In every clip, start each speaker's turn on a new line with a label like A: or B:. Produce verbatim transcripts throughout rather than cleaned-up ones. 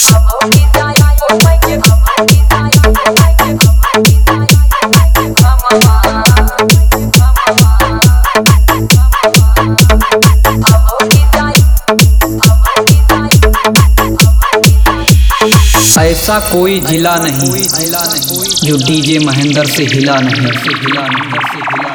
A: ऐसा कोई जिला नहीं जो डीजे महेंद्र से हिला नहीं से हिला नहीं से हिला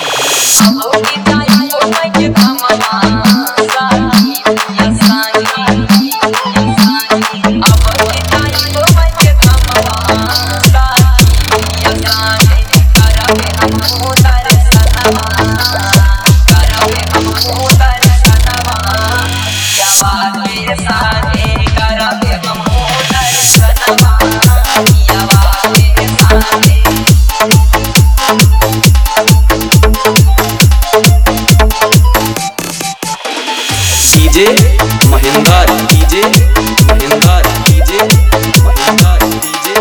B: DJ Mahendra DJ Mahendra DJ Mahendra DJ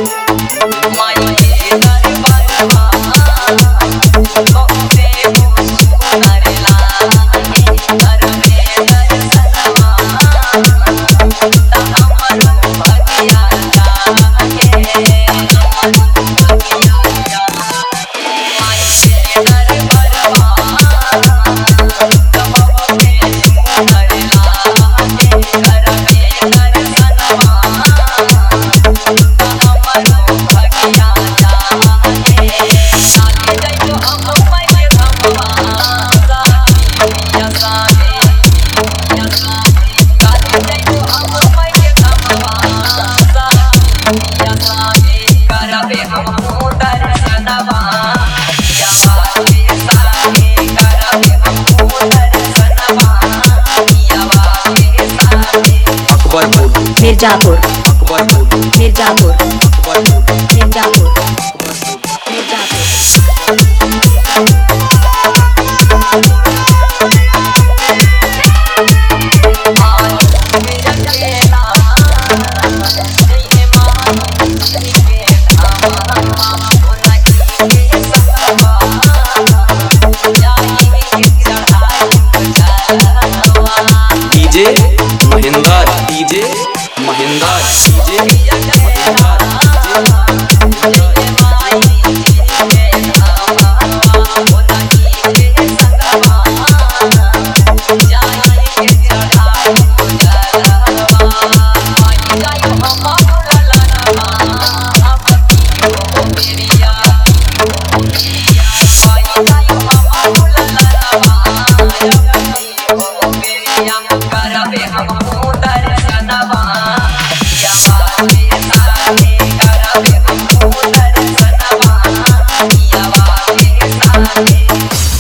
C: Mirzapur
B: Akbarpur
C: Mirzapur
B: Akbarpur
C: Mirzapur
B: DJ Mahendra DJ Mahendra DJ
C: Mirzapur